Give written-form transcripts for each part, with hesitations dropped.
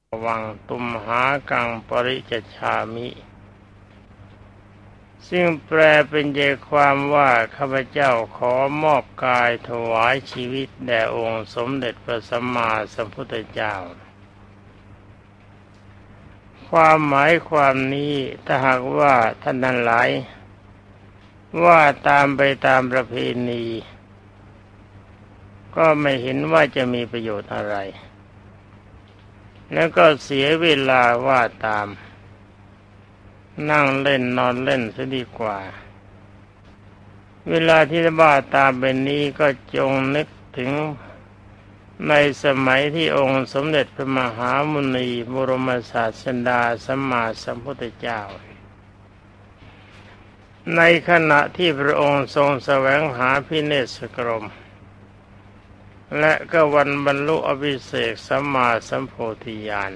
วังตุมหากังปริจจฉามิซึ่งแปลเป็นใจความว่าข้าพเจ้าขอมอบกายถวายชีวิตแด่องค์สมเด็จพระสัมมาสัมพุทธเจ้าความหมายความนี้ถ้าหากว่าท่านทั้งหลายว่าตามไปตามประเพณีก็ไม่เห็นว่าจะมีประโยชน์อะไรแล้วก็เสียเวลาว่าตามนั่งเล่นนอนเล่นซะดีกว่าเวลาที่จะว่าตามเป็นนี้ก็จงนึกถึงในสมัยที่องค์สมเด็จพระมหามุนีบรมศาสดาสัมมาสัมพุทธเจ้าในขณะที่พระองค์ทรงแสวงหาพิเนศกรมและก็วันบรรลุอภิเษกสัมมาสัมโพธิญาณ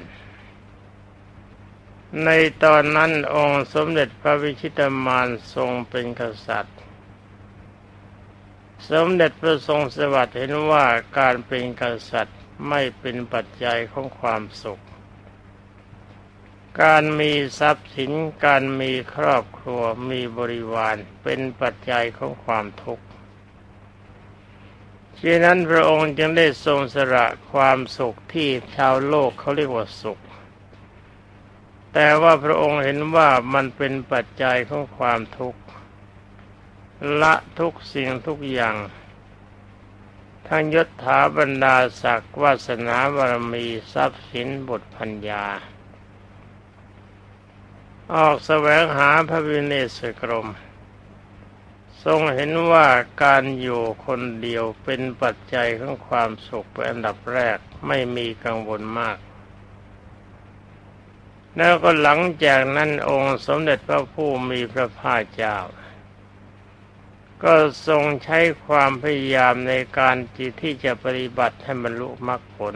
ในตอนนั้นองค์สมเด็จพระวิชิตมารทรงเป็นกษัตริย์สมเด็จพระทรงสวัสดิ์เห็นว่าการเป็นกษัตริย์ไม่เป็นปัจจัยของความสุขการมีทรัพย์สินการมีครอบครัวมีบริวารเป็นปัจจัยของความทุกข์ฉะนั้นพระองค์จึงได้ทรงสละความสุขที่ชาวโลกเขาเรียกว่าสุขแต่ว่าพระองค์เห็นว่ามันเป็นปัจจัยของความทุกข์ละทุกสิ่งทุกอย่างทั้งยศถาบรรดาศักดิ์วาสนาบารมีทรัพย์สินบุตรภรรยาออกแสวงหาพระวิเนศกรมทรงเห็นว่าการอยู่คนเดียวเป็นปัจจัยของความสุขเป็นอันดับแรกไม่มีกังวลมากแล้วก็หลังจากนั้นองค์สมเด็จพระผู้มีพระภาคเจ้าก็ทรงใช้ความพยายามในการที่จะปฏิบัติให้บรรลุมรรคผล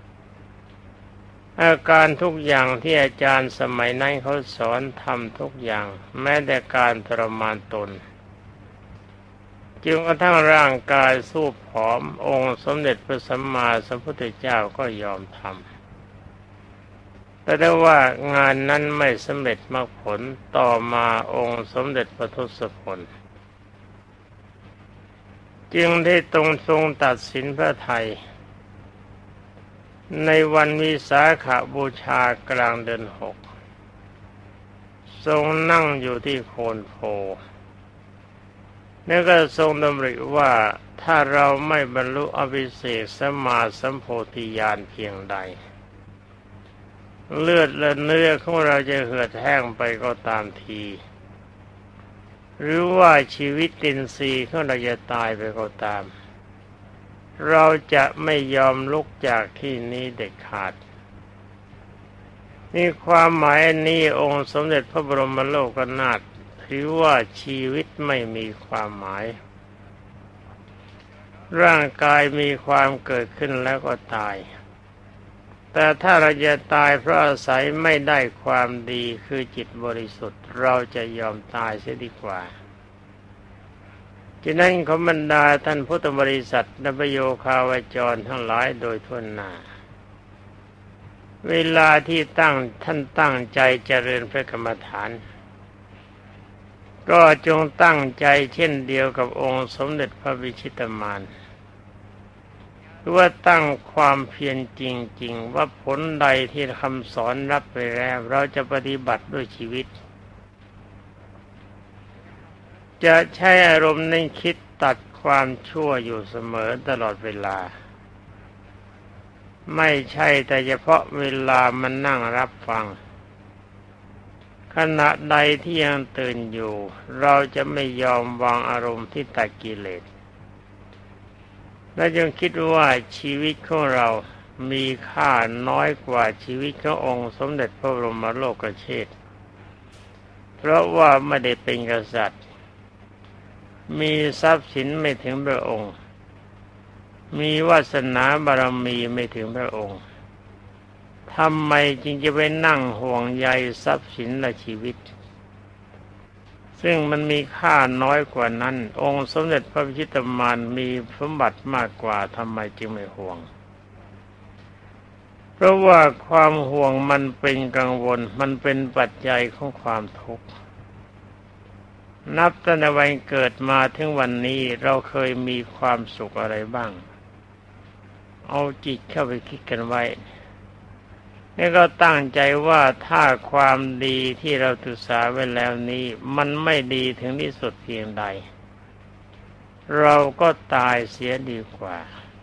อาการทุกอย่างที่อาจารย์สมัยนั้นเขาสอนทำทุกอย่างแม้แต่การทรมานตนจนกระทั่งร่างกายสู้ผอมองค์สมเด็จพระสัมมาสัมพุทธเจ้าก็ยอมทำแต่ได้ว่างานนั้นไม่สำเร็จมรรคผลต่อมาองค์สมเด็จพระทศพลจึงได้ทรงตัดสินพระทัยในวันวิสาขบูชากลางเดือน6ทรงนั่งอยู่ที่โคนโพแล้วก็ทรงดำริว่าถ้าเราไม่บรรลุอภิเษกสัมมาสัมโพธิญาณเพียงใดเลือดและเนื้อของเราจะเหือดแห้งไปก็ตามทีหรือว่าชีวิตอินทรีย์ของเราจะตายไปก็ตามเราจะไม่ยอมลุกจากที่นี้เด็ดขาดนี่ความหมายนี้องค์สมเด็จพระบรมโลกนาถถือว่าชีวิตไม่มีความหมายร่างกายมีความเกิดขึ้นแล้วก็ตายแต่ถ้าเราจะตายเพราะอาศัยไม่ได้ความดีคือจิตบริสุทธิ์เราจะยอมตายเสียดีกว่าฉะนั้นขอบรรดาท่านพุทธบริษัทและประโยคาวจรทั้งหลายโดยทั่วหน้าเวลาที่ท่านตั้งใจเจริญพระกรรมฐานก็จงตั้งใจเช่นเดียวกับองค์สมเด็จพระวิชิตมารว่าตั้งความเพียรจริงๆว่าผลใดที่คำสอนรับไปแล้วเราจะปฏิบัติด้วยชีวิตจะใช้อารมณ์ในคิดตัดความชั่วอยู่เสมอตลอดเวลาไม่ใช่แต่เฉพาะเวลามันนั่งรับฟังขณะใดที่ยังตื่นอยู่เราจะไม่ยอมวางอารมณ์ที่ตัดกิเลสและจงคิดว่าชีวิตของเรามีค่าน้อยกว่าชีวิตขององค์สมเด็จพระบรมโลกเชษฐ์เพราะว่าไม่ได้เป็นกษัตริย์มีทรัพย์สินไม่ถึงพระองค์มีวาสนาบารมีไม่ถึงพระองค์ทำไมจึงจะไปนั่งห่วงใยทรัพย์สินและชีวิตซึ่งมันมีค่าน้อยกว่านั้นองค์สมเด็จพระวิชิตมารมีสมบัติมากกว่าทำไมจึงไม่ห่วงเพราะว่าความห่วงมันเป็นกังวลมันเป็นปัจจัยของความทุกข์นับตั้งแต่วันเกิดมาถึงวันนี้เราเคยมีความสุขอะไรบ้างเอาจิตเข้าไปคิดกันไว้นี่ก็ตั้งใจว่าถ้าความดีที่เราศึกษาไว้แล้วนี้มันไม่ดีถึงที่สุดเพียงใดเราก็ตายเสียดีกว่า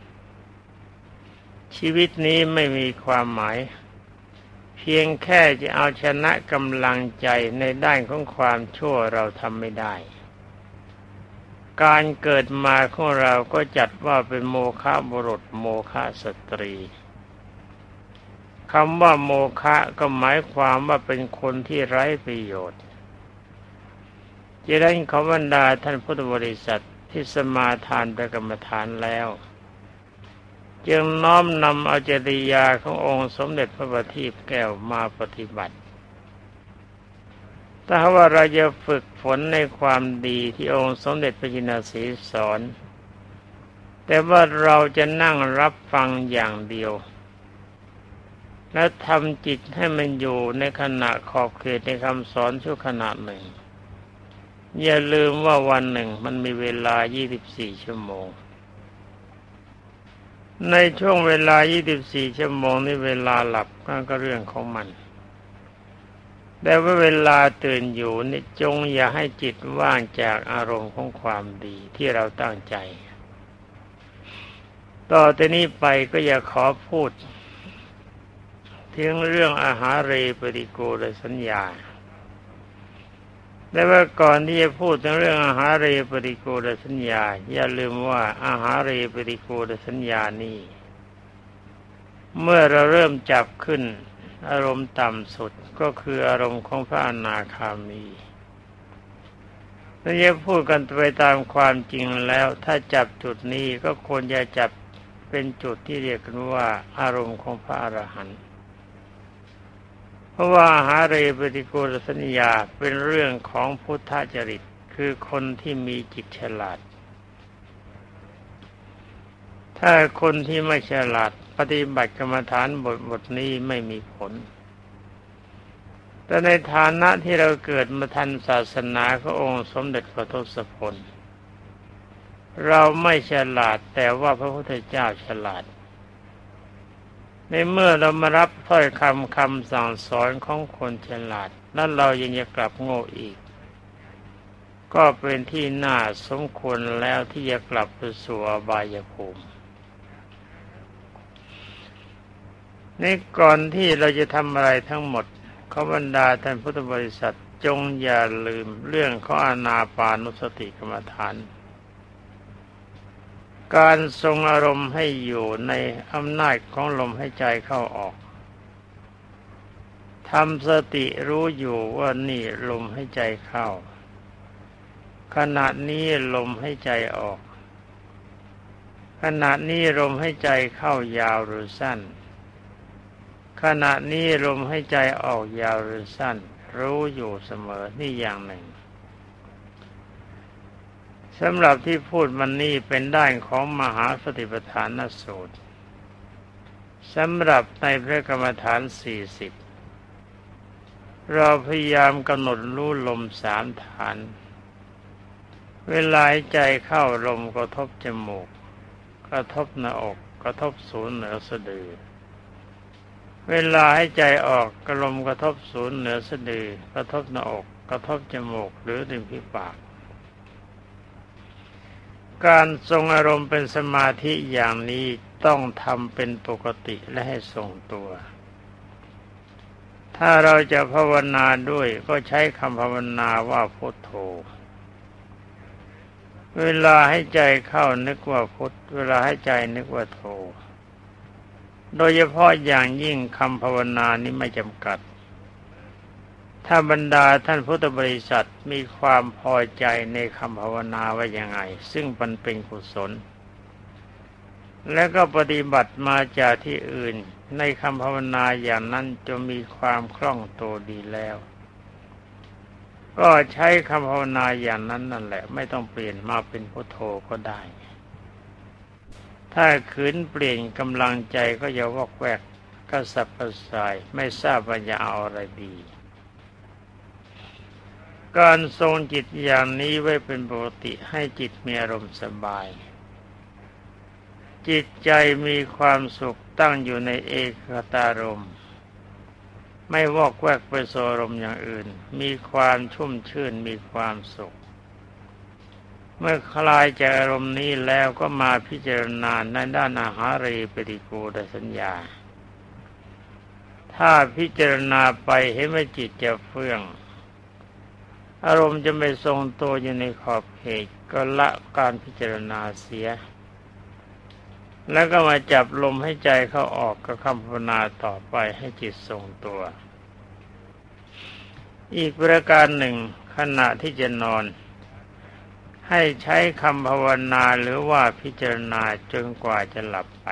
ชีวิตนี้ไม่มีความหมายเพียงแค่จะเอาชนะกำลังใจในด้านของความชั่วเราทำไม่ได้การเกิดมาของเราก็จัดว่าเป็นโมฆะบุรุษโมฆะสตรีคำว่าโมฆะก็หมายความว่าเป็นคนที่ไร้ประโยชน์จะได้ขอบรรดาท่านพุทธบริษัทที่สมาทานพระกรรมฐานแล้วจึงน้อมนำเอาจริยาขององค์สมเด็จพระบัณฑิตแก้วมาปฏิบัติถ้าว่าเราจะฝึกฝนในความดีที่องค์สมเด็จพระจินสีสอนแต่ว่าเราจะนั่งรับฟังอย่างเดียวและทำจิตให้มันอยู่ในขณะขอบเขตในคำสอนชั่วขณะหนึ่งอย่าลืมว่าวันหนึ่งมันมีเวลา24ชั่วโมงในช่วงเวลา24ชั่วโมงนี้เวลาหลับก็เรื่องของมันแต่ว่าเวลาตื่นอยู่นี่จงอย่าให้จิตว่างจากอารมณ์ของความดีที่เราตั้งใจต่อจากนี้ไปก็อย่าขอพูดถึงเรื่องอาหารเรปฏิโกณสัญญาแต่ว่าก่อนที่จะพูดถึงเรื่องอาหารเรปฏิโกณสัญญาอย่าลืมว่าอาหารเรปฏิโกณสัญญานี้เมื่อเราเริ่มจับขึ้นอารมณ์ต่ำสุดก็คืออารมณ์ของพระอนาคามีถ้าจะพูดกันไปตามความจริงแล้วถ้าจับจุดนี้ก็ควรจะจับเป็นจุดที่เรียกกันว่าอารมณ์ของพระอรหันต์เพราะว่าอาหารเรปฏิโกณสัญญาเป็นเรื่องของพุทธจริตคือคนที่มีจิตฉลาดถ้าคนที่ไม่ฉลาดปฏิบัติกรรมฐานบทนี้ไม่มีผลแต่ในฐานะที่เราเกิดมาทันศาสนาขององค์สมเด็จพระทศพลเราไม่ฉลาดแต่ว่าพระพุทธเจ้าฉลาดในเมื่อเรามารับถ้อยคำสั่งสอนของคนฉลาดแล้วเรายังจะกลับโง่อีกก็เป็นที่น่าสมควรแล้วที่จะกลับไปสู่อบายภูมินี่ก่อนที่เราจะทำอะไรทั้งหมดขอบรรดาท่านพุทธบริษัทจงอย่าลืมเรื่องของอานาปานุสติกรรมฐานการทรงอารมณ์ให้อยู่ในอำนาจของลมหายใจเข้าออกทำสติรู้อยู่ว่านี่ลมหายใจเข้าขณะนี้ลมหายใจออกขณะนี้ลมหายใจเข้ายาวหรือสั้นขณะนี้ลมหายใจออกยาวหรือสั้นรู้อยู่เสมอนี่อย่างหนึ่งสำหรับที่พูดมันนี่เป็นด้านของมหาสติปัฏฐานสูตรสำหรับในพระกรรมฐาน40เราพยายามกำหนดรู้ลม3ฐานเวลาหายใจเข้าลมกระทบจมูกกระทบหน้าอกกระทบศูนย์เหนือสะดือเวลาหายใจออกลมกระทบศูนย์เหนือสะดือกระทบหน้าอกกระทบจมูกหรือริมฝีปากการทรงอารมณ์เป็นสมาธิอย่างนี้ต้องทำเป็นปกติและให้ทรงตัวถ้าเราจะภาวนาด้วยก็ใช้คำภาวนาว่าพุทโธเวลาให้ใจเข้านึกว่าพุทเวลาให้ใจนึกว่าโธโดยเฉพาะอย่างยิ่งคำภาวนานี้ไม่จำกัดถ้าบรรดาท่านพุทธบริษัทมีความพอใจในคำภาวนาว่ายังไงซึ่งมันเป็นกุศลและก็ปฏิบัติมาจากที่อื่นในคำภาวนาอย่างนั้นจะมีความคล่องตัวดีแล้วก็ใช้คำภาวนาอย่างนั้นนั่นแหละไม่ต้องเปลี่ยนมาเป็นพุทโธก็ได้ถ้าขืนเปลี่ยนกำลังใจก็จะวอกแวกกระสับกระส่ายไม่ทราบว่าจะเอาอะไรดีการทรงจิตอย่างนี้ไว้เป็นปกติให้จิตมีอารมณ์สบายจิตใจมีความสุขตั้งอยู่ในเอกคตารมณ์ไม่วอกแวกไปสู่อารมณ์อย่างอื่นมีความชุ่มชื่นมีความสุขเมื่อคลายจากอารมณ์นี้แล้วก็มาพิจารณาในด้านอาหารีปฏิกูลสัญญาถ้าพิจารณาไปเห็นว่าจิตจะเฟื่องอารมณ์จะไม่ทรงตัวอยู่ในขอบเขตก็ละการพิจารณาเสียแล้วก็มาจับลมให้ใจเข้าออกกับคำภาวนาต่อไปให้จิตทรงตัวอีกประการหนึ่งขณะที่จะนอนให้ใช้คำภาวนาหรือว่าพิจารณาจนกว่าจะหลับไป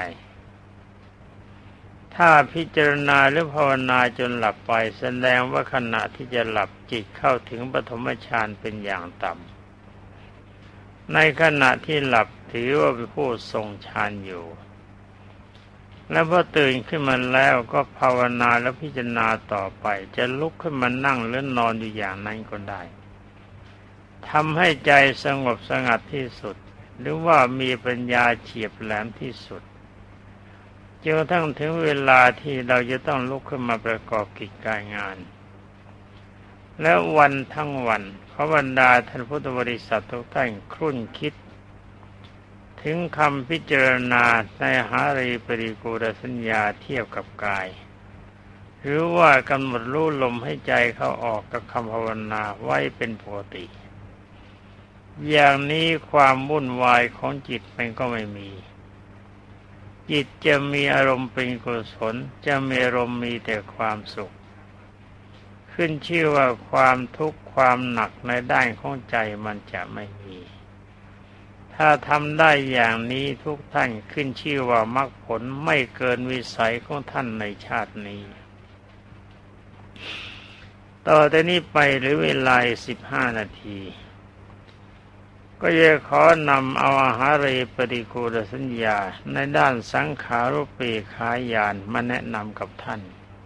ถ้าพิจารณาหรือภาวนาจนหลับไปแสดงว่าขณะที่จะหลับจิตเข้าถึงปฐมฌานเป็นอย่างต่ำในขณะที่หลับถือว่าเป็นผู้ทรงฌานอยู่และพอตื่นขึ้นมาแล้วก็ภาวนาและพิจารณาต่อไปจะลุกขึ้นมานั่งหรือนอนอยู่อย่างนั้นก็ได้ทำให้ใจสงบสงัดที่สุดหรือว่ามีปัญญาเฉียบแหลมที่สุดจนกระทั่งถึงเวลาที่เราจะต้องลุกขึ้นมาประกอบกิจการงานแล้ววันทั้งวันขอบรรดาท่านพุทธบริษัททุกท่านครุ่นคิดถึงคำพิจารณาในหารีปริกูลสัญญาเทียบกับกายหรือว่ากำหนดรู้ลมให้ใจเข้าออกกับคำภาวนาไว้เป็นปกติอย่างนี้ความวุ่นวายของจิตมันก็ไม่มีจิตจะมีอารมณ์เป็นกุศลจะมีอารมณ์มีแต่ความสุขขึ้นชื่อว่าความทุกข์ความหนักในด้านของใจมันจะไม่มีถ้าทำได้อย่างนี้ทุกท่านขึ้นชื่อว่ามรรคผลไม่เกินวิสัยของท่านในชาตินี้ต่อแต่นี้ไปหรือเวลา15 นาทีก็จะขอนำเอาอาหารีปฏิกูลสัญญาในด้านสังขารุปเปขาญาณมาแนะนำกับท่าน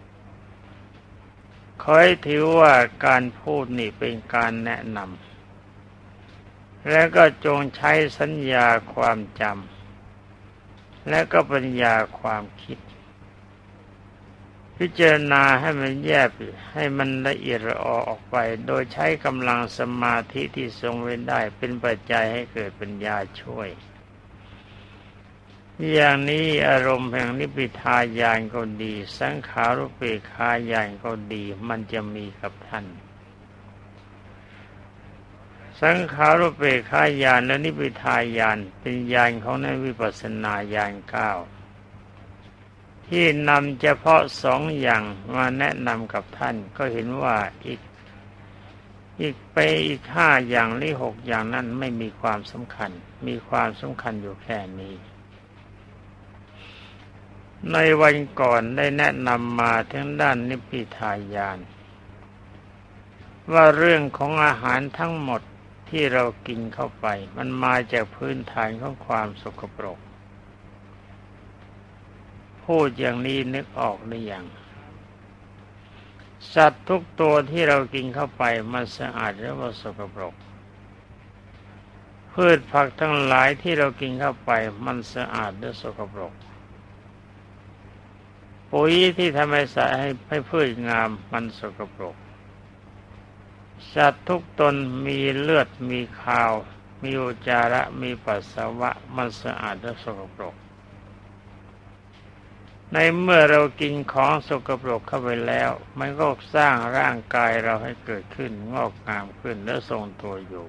ขอให้ถือว่าการพูดนี่เป็นการแนะนำและก็จงใช้สัญญาความจำและก็ปัญญาความคิดพิจารณาให้มันแยกให้มันละเอียดละออออกไปโดยใช้กำลังสมาธิที่ทรงไว้ได้เป็นปัจจัยให้เกิดปัญญาช่วยอย่างนี้อารมณ์แห่งนิพพิทายานก็ดีสังขารุปเปขาญาณก็ดีมันจะมีกับท่านสังขารุปเปขาญาณและนิพพิทายานเป็นญาณของในวิปัสสนาญาณ9ที่นำเฉพาะ2 อย่างมาแนะนำกับท่านก็เห็นว่าอีก5 อย่างหรือ6 อย่างนั้นไม่มีความสำคัญมีความสำคัญอยู่แค่นี้ในวันก่อนได้แนะนำมาทั้งด้านนิพพิทายานว่าเรื่องของอาหารทั้งหมดที่เรากินเข้าไปมันมาจากพื้นฐานของความสกปรกพูดอย่างนี้นึกออกหรือยังสัตว์ทุกตัวที่เรากินเข้าไปมันสะอาดหรือว่าสกปรกพืชผักทั้งหลายที่เรากินเข้าไปมันสะอาดหรือสกปรกปุ๋ยที่ทำให้พืชงามมันสกปรกสัตว์ทุกตนมีเลือดมีคาวมีอุจจาระมีปัสสาวะมันสะอาดหรือสกปรกในเมื่อเรากินของสกปรกเข้าไปแล้วมันก็สร้างร่างกายเราให้เกิดขึ้นงอกงามขึ้นและทรงตัวอยู่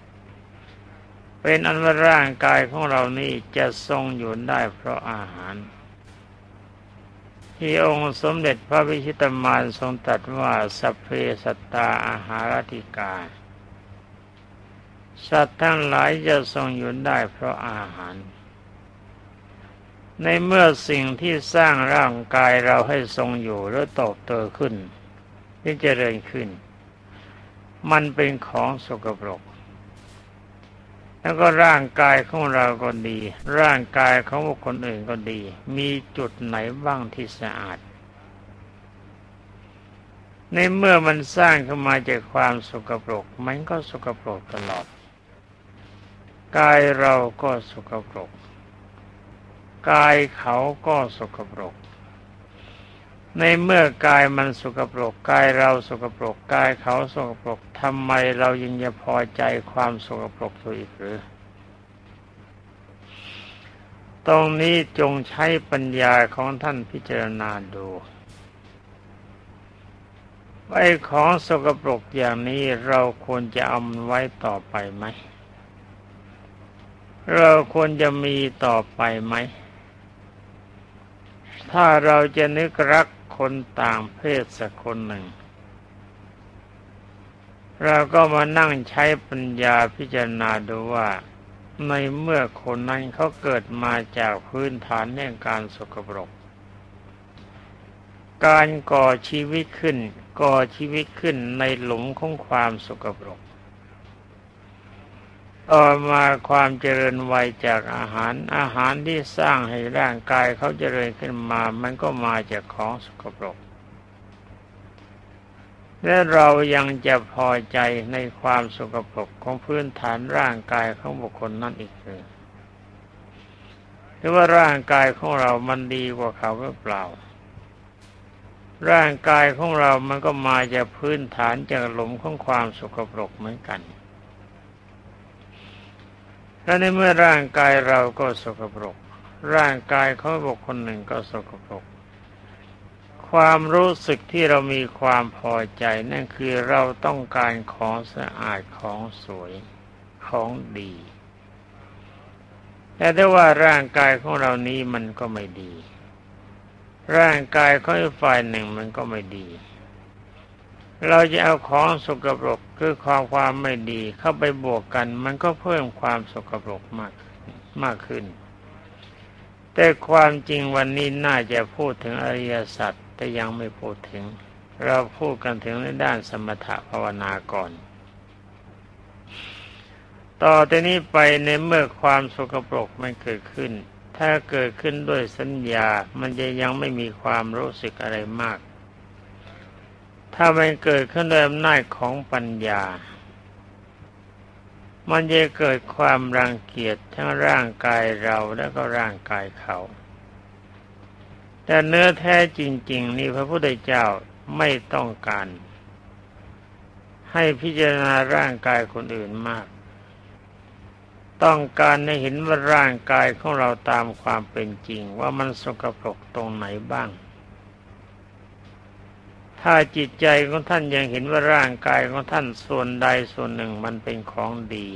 เป็นอันว่าร่างกายของเรานี่จะทรงอยู่ได้เพราะอาหารที่องค์สมเด็จพระวิชิตมารทรงตรัสว่าสัพเพสัตตาอาหารติกาสัตว์ทั้งหลายจะทรงอยู่ได้เพราะอาหารในเมื่อสิ่งที่สร้างร่างกายเราให้ทรงอยู่และโตเติบขึ้นที่เจริญขึ้นมันเป็นของสกปรกแล้วก็ร่างกายของเราก็ดีร่างกายของบุคคลอื่นก็ดีมีจุดไหนบ้างที่สะอาดในเมื่อมันสร้างขึ้นมาจากความสกปรกมันก็สกปรกตลอดกายเราก็สกปรกกายเขาก็สกปรกในเมื่อกายมันสกปรกกายเราสกปรกกายเขาสกปรกทำไมเรายังจะพอใจความสกปรกตัวอีกหรือตรงนี้จงใช้ปัญญาของท่านพิจารณาดูไอ้ของสกปรกอย่างนี้เราควรจะเอามันไว้ต่อไปไหมเราควรจะมีต่อไปไหมถ้าเราจะนึกรักคนต่างเพศสักคนหนึ่งเราก็มานั่งใช้ปัญญาพิจารณาดูว่าในเมื่อคนนั้นเขาเกิดมาจากพื้นฐานแห่งการสกปรกการก่อชีวิตขึ้นในหลุมของความสกปรกต่อมาความเจริญวัยจากอาหารที่สร้างให้ร่างกายเขาเจริญขึ้นมามันก็มาจากของสกปรกและเรายังจะพอใจในความสกปรกของพื้นฐานร่างกายของบุคคลนั้นอีกหรือว่าร่างกายของเรามันดีกว่าเขาหรือเปล่าร่างกายของเรามันก็มาจากพื้นฐานจากหลุมของความสกปรกเหมือนกันและในเมื่อร่างกายเราก็สกปรกร่างกายของบุคคลหนึ่งก็สกปรกความรู้สึกที่เรามีความพอใจนั่นคือเราต้องการของสะอาดของสวยของดีแต่ถ้าว่าร่างกายของเรานี้มันก็ไม่ดีร่างกายของอีกฝ่ายหนึ่งมันก็ไม่ดีเราจะเอาของสกปรกคือความไม่ดีเข้าไปบวกกันมันก็เพิ่มความสกปรกมากขึ้นแต่ความจริงวันนี้น่าจะพูดถึงอริยสัจแต่ยังไม่พูดถึงเราพูดกันถึงในด้านสมถะภาวนาก่อนต่อจากนี้ไปในเมื่อความสกปรกมันเกิดขึ้นถ้าเกิดขึ้นด้วยสัญญามันจะยังไม่มีความรู้สึกอะไรมากถ้ามันเกิดขึ้นด้วยอำนาจของปัญญามันจะเกิดความรังเกียจทั้งร่างกายเราและก็ร่างกายเขาแต่เนื้อแท้จริงๆนี่พระพุทธเจ้าไม่ต้องการให้พิจารณาร่างกายคนอื่นมากต้องการให้เห็นว่าร่างกายของเราตามความเป็นจริงว่ามันสกปรกตรงไหนบ้างถ้าจิตใจของท่านยังเห็นว่าร่างกายของท่านส่วนใดส่วนหนึ่งมันเป็นของดี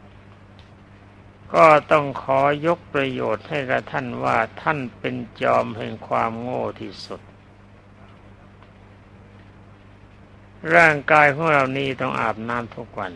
ก็ต้องขอยกประโยชน์ให้กับท่านว่าท่านเป็นจอมแห่งความโง่ที่สุดร่างกายของเรานี้ต้องอาบน้ำทุกวัน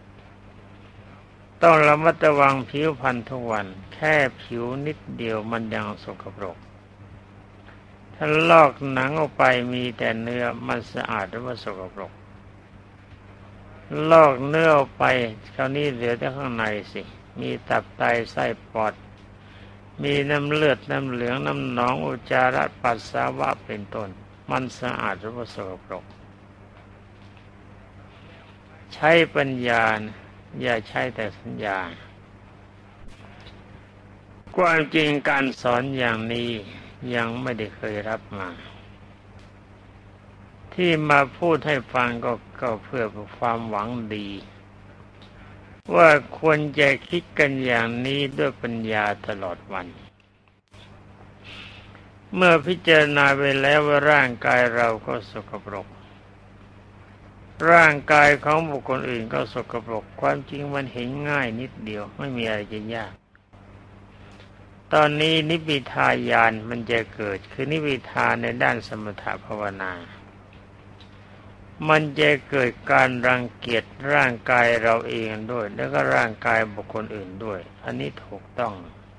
ต้องระมัดระวังผิวพรรณทุกวันแค่ผิวนิดเดียวมันยังสกปรกถ้าลอกหนังออกไปมีแต่เนื้อมันสะอาดหรือว่าสกปรกลอกเนื้อออกไปคราวนี้เหลือแต่ข้างในสิมีตับไตไส้ปอดมีน้ำเลือดน้ำเหลืองน้ำหนองอุจจาระปัสสาวะเป็นต้นมันสะอาดหรือว่าสกปรกใช้ปัญญาอย่าใช้แต่สัญญาความจริงการสอนอย่างนี้ยังไม่ได้เคยรับมาที่มาพูดให้ฟังก็เพื่อความหวังดีว่าควรจะคิดกันอย่างนี้ด้วยปัญญาตลอดวันเมื่อพิจารณาไปแล้วว่าร่างกายเราก็สกปรกร่างกายของบุคคลอื่นก็สกปรกความจริงมันเห็นง่ายนิดเดียวไม่มีอะไรจะยากตอนนี้นิพพิทายานมันจะเกิดคือนิพพิทาในด้านสมถภาวนามันจะเกิดการรังเกียจร่างกายเราเองด้วยแล้วก็ร่างกายบุคคลอื่นด้วยอันนี้ถูกต้อง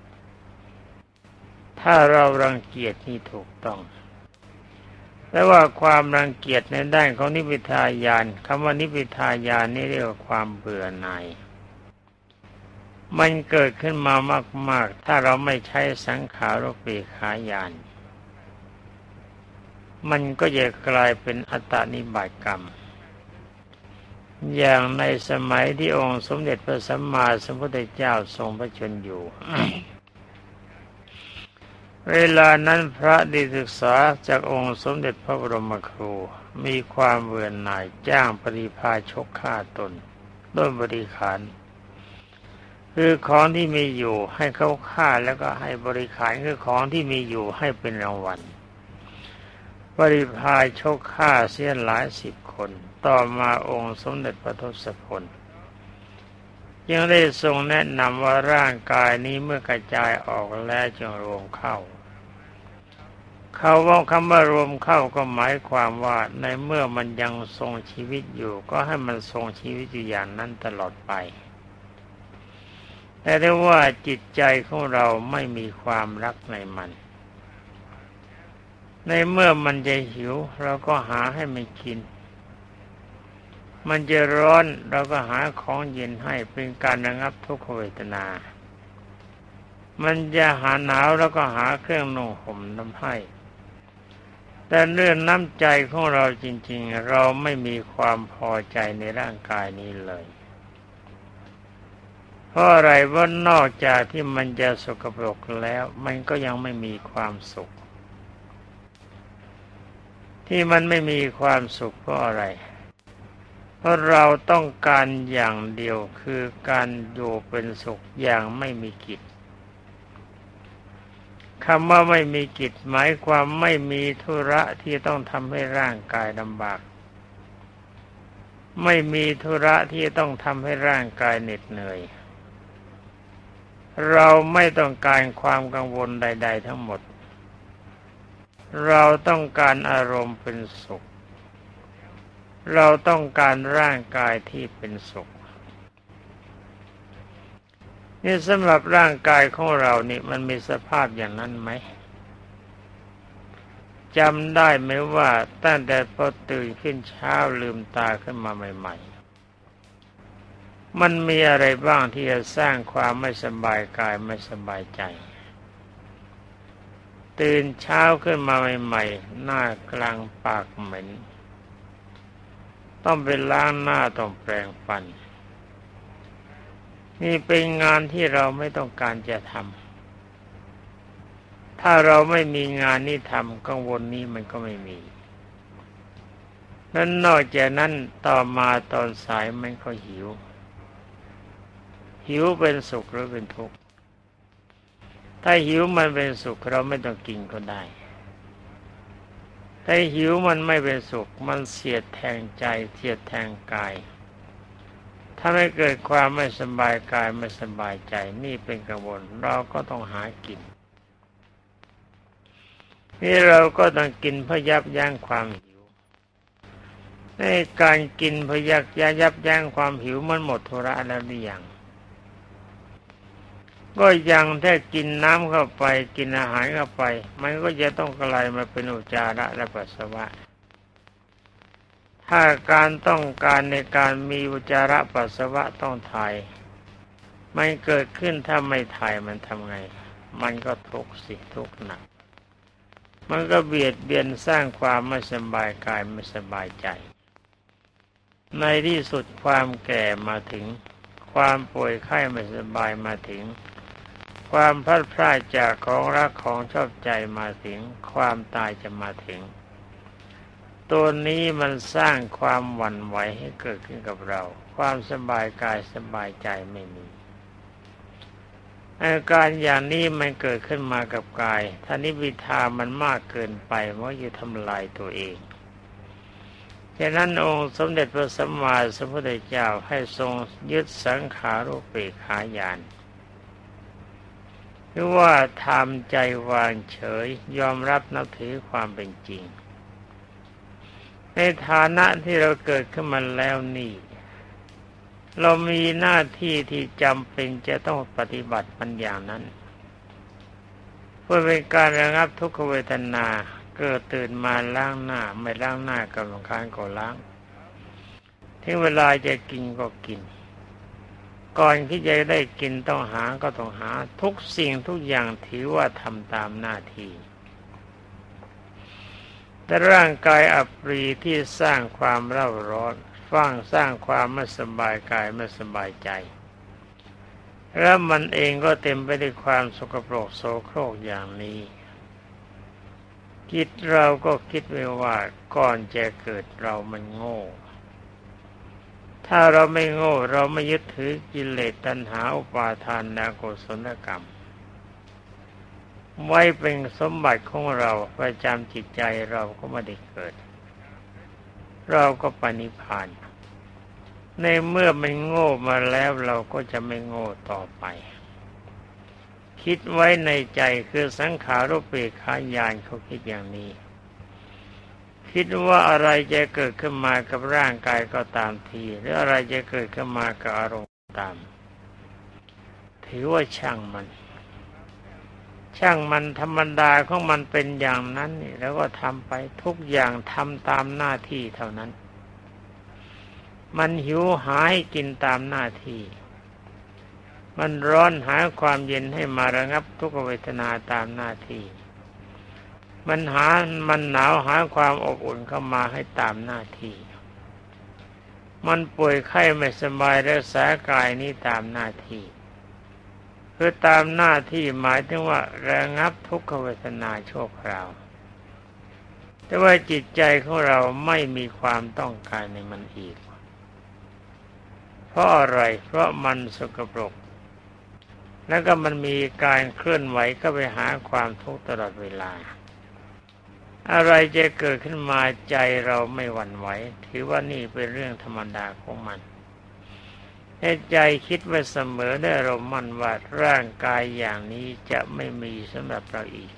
ถ้าเรารังเกียจนี่ถูกต้องแต่ว่าความรังเกียจในด้านของนิพพิทายานคำว่านิพพิทายานนี่เรียกว่าความเบื่อหน่ายมันเกิดขึ้นมามากๆถ้าเราไม่ใช้สังขารุปเปกขายานมันก็จะกลายเป็นอัตตนิบาตกรรมอย่างในสมัยที่องค์สมเด็จพระสัมมาสัมพุทธเจ้าทรงพระชนอยู่ เวลานั้นพระได้ศึกษาจากองค์สมเด็จพระบรมครูมีความเบื่อหน่ายจ้างปริพาชกฆ่าตนด้วยบริขารคือของที่มีอยู่ให้เขาฆ่าแล้วก็ให้บริขารคือของที่มีอยู่ให้เป็นรางวัลปริพาชกฆ่าเสียหลายสิบคนต่อมาองค์สมเด็จพระทศพลยังได้ทรงแนะนำว่าร่างกายนี้เมื่อกระจายออกแล้วจงรวมเข้าเขาว่าคำว่ารวมเข้าก็หมายความว่าในเมื่อมันยังทรงชีวิตอยู่ก็ให้มันทรงชีวิตอยู่อย่างนั้นตลอดไปแต่ได้ว่าจิตใจของเราไม่มีความรักในมันในเมื่อมันจะหิวเราก็หาให้มันกินมันจะร้อนเราก็หาของเย็นให้เป็นการระงับทุกขเวทนามันจะหาหนาวแล้วก็หาเครื่องนุ่งห่มน้ำให้แต่เรื่องน้ำใจของเราจริงๆเราไม่มีความพอใจในร่างกายนี้เลยเพราะอะไรว่านอกจากที่มันจะสกปรกแล้วมันก็ยังไม่มีความสุขที่มันไม่มีความสุขเพราะอะไรเพราะเราต้องการอย่างเดียวคือการอยู่เป็นสุขอย่างไม่มีกิจคำว่าไม่มีกิจหมายความไม่มีธุระที่ต้องทำให้ร่างกายลำบากไม่มีธุระที่ต้องทำให้ร่างกายเหน็ดเหนื่อยเราไม่ต้องการความกังวลใดๆทั้งหมดเราต้องการอารมณ์เป็นสุขเราต้องการร่างกายที่เป็นสุขนี่สำหรับร่างกายของเรานี่มันมีสภาพอย่างนั้นไหมจำได้ไหมว่าตั้งแต่พอตื่นขึ้นเช้าลืมตาขึ้นมาใหม่ๆมันมีอะไรบ้างที่จะสร้างความไม่สบายกายไม่สบายใจตื่นเช้าขึ้นมาใหม่ๆหน้ากลางปากเหม็นต้องไปล้างหน้าต้องแปรงฟันนี่เป็นงานที่เราไม่ต้องการจะทำถ้าเราไม่มีงานนี้ทำกังวลนี้มันก็ไม่มีนั้นนอกจากนั้นต่อมาตอนสายมันก็หิวเป็นสุขหรือเป็นทุกข์ถ้าหิวมันเป็นสุขเราไม่ต้องกินก็ได้ถ้าหิวมันไม่เป็นสุขมันเสียดแทงใจเสียดแทงกายถ้าไม่เกิดความไม่สบายกายไม่สบายใจนี่เป็นกังวลเราก็ต้องหากินนี่เราก็ต้องกินเพื่อยับยั้งความหิวในการกินเพื่อยับยั้งความหิวมันหมดธุระแล้วหรือยังก็ยังถ้ากินน้ำเข้าไปกินอาหารเข้าไปมันก็จะต้องกลายมาเป็นอุจจาระและปัสสาวะถ้าการต้องการในการมีอุจจาระปัสสาวะต้องถ่ายมันเกิดขึ้นถ้าไม่ถ่ายมันทำไงมันก็ทุกข์สิทุกข์หนักมันก็เบียดเบียนสร้างความไม่สบายกายไม่สบายใจในที่สุดความแก่มาถึงความป่วยไข้ไม่สบายมาถึงความพลัดพรากจากของรักของชอบใจมาถึงความตายจะมาถึงตัวนี้มันสร้างความหวั่นไหวให้เกิดขึ้นกับเราความสบายกายสบายใจไม่มีอาการอย่างนี้มันเกิดขึ้นมากับกายถ้านิวิทามันมากเกินไปมันก็จะทำลายตัวเองฉะนั้นองค์สมเด็จพระสัมมาสัมพุทธเจ้าให้ทรงยึดสังขารุปเปกขาญาณหรือว่าทำใจวางเฉยยอมรับนับถือความเป็นจริงในฐานะที่เราเกิดขึ้นมาแล้วนี่เรามีหน้าที่ที่จำเป็นจะต้องปฏิบัติมันอย่างนั้นเพื่อเป็นการระงับทุกขเวทนาเกิดตื่นมาล้างหน้าไม่ล้างหน้ากำลังการก็ล้างถึงเวลาจะกินก็กินก่อนที่จะได้กินต้องหาก็ต้องหาทุกสิ่งทุกอย่างถือว่าทำตามหน้าที่แต่ร่างกายอัปรีที่สร้างความเร่าร้อนสร้างความไม่สบายกายไม่สบายใจแล้วมันเองก็เต็มไปด้วยความสกปรกโสโครกอย่างนี้คิดเราก็คิดไว้ว่าก่อนจะเกิดเรามันโง่ถ้าเราไม่โง่เราไม่ยึดถือกิเลสตัณหาอุปาทานและอกุศลกรรมไว้เป็นสมบัติของเราประจำจิตใจเราก็ไม่ได้เกิดเราก็ปณิพพานในเมื่อมันโง่มาแล้วเราก็จะไม่โง่ต่อไปคิดไว้ในใจคือสังขารุปเปกขาญาณเขาคิดอย่างนี้คิดว่าอะไรจะเกิดขึ้นมากับร่างกายก็ตามทีหรืออะไรจะเกิดขึ้นมากับอารมณ์ตามถือว่าช่างมันธรรมดาของมันเป็นอย่างนั้นนี่แล้วก็ทำไปทุกอย่างทำตามหน้าที่เท่านั้นมันหิวหาให้กินตามหน้าที่มันร้อนหาความเย็นให้มาระงับทุกขเวทนาตามหน้าที่มันหนาวหาความอบอุ่นเข้ามาให้ตามหน้าที่มันป่วยไข้ไม่สบายรักษากายนี้ตามหน้าที่คือตามหน้าที่หมายถึงว่าระงับทุกขเวทนาชั่วคราวแต่ว่าจิตใจของเราไม่มีความต้องการในมันอีกเพราะอะไรเพราะมันสกปรกแล้วก็มันมีการเคลื่อนไหวก็ไปหาความทุกข์ตลอดเวลาอะไรจะเกิดขึ้นมาใจเราไม่หวั่นไหวถือว่านี่เป็นเรื่องธรรมดาของมันให้ใจคิดไว้เสมอได้เรามั่นว่าร่างกายอย่างนี้จะไม่มีสำหรับเราอีก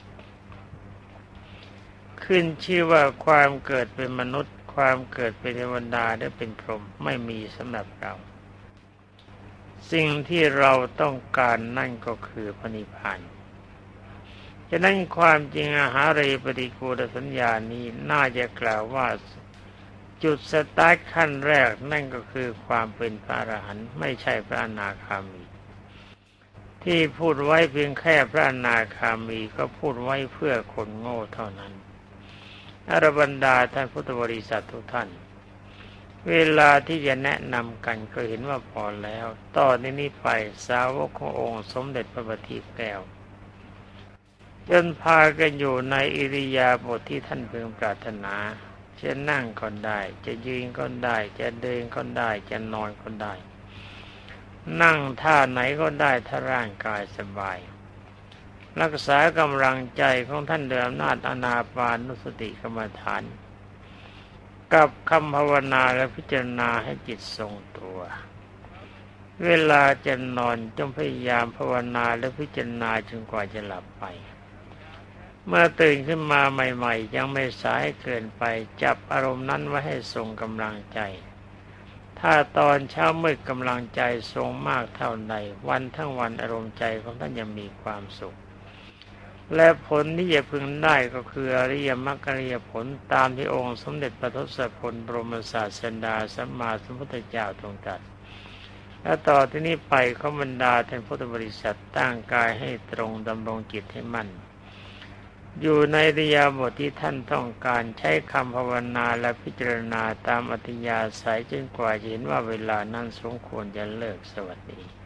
ขึ้นชื่อว่าความเกิดเป็นมนุษย์ความเกิดเป็นเทวดาได้เป็นพรหมไม่มีสำหรับเราสิ่งที่เราต้องการนั่นก็คือพระนิพพานฉะนั้นความจริงอาหาริปฏิกูลสัญญานี้น่าจะกล่าวว่าจุดสตาร์ทขั้นแรกนั่นก็คือความเป็นพระอรหันต์ไม่ใช่พระอนาคามีที่พูดไว้เพียงแค่พระอนาคามีก็พูดไว้เพื่อคนโง่เท่านั้นอรบรรดาท่านพุทธบริษัททุกท่านเวลาที่จะแนะนำกันก็เห็นว่าพอแล้วต่อนี้ไปสาวกขององค์สมเด็จพระบัณฑิตแก้วจนพากันอยู่ในอิริยาบถที่ท่านพึงปรารถนาจะนั่งก็ได้จะยืนก็ได้จะเดินก็ได้จะนอนก็ได้นั่งท่าไหนก็ได้ถ้าร่างกายสบายรักษากำลังใจของท่านด้วยอำนาจอานาปานุสติกรรมฐานกับคำภาวนาและพิจารณาให้จิตทรงตัวเวลาจะนอนจงพยายามภาวนาและพิจารณาจนกว่าจะหลับไปเมื่อตื่นขึ้นมาใหม่ๆยังไม่สายเกินไปจับอารมณ์นั้นไว้ให้ทรงกำลังใจถ้าตอนเช้ามืดกำลังใจทรงมากเท่าใดวันทั้งวันอารมณ์ใจของท่านยังมีความสุขและผลที่จะพึงได้ก็คืออริยมรรคอริยผลตามที่องค์สมเด็จพระทศพลบรมศาสดาสัมมาสัมพุทธเจ้าทรงตรัสและต่อที่นี้ไปขอบรรดาท่านพุทธบริษัทตั้งกายให้ตรงดำรงจิตให้มั่นอยู่ในอิริยาบถที่ท่านต้องการใช้คำภาวนาและพิจารณาตามอัธยาศัยจนกว่าจะเห็นว่าเวลานั้นสมควรจะเลิกสวัสดี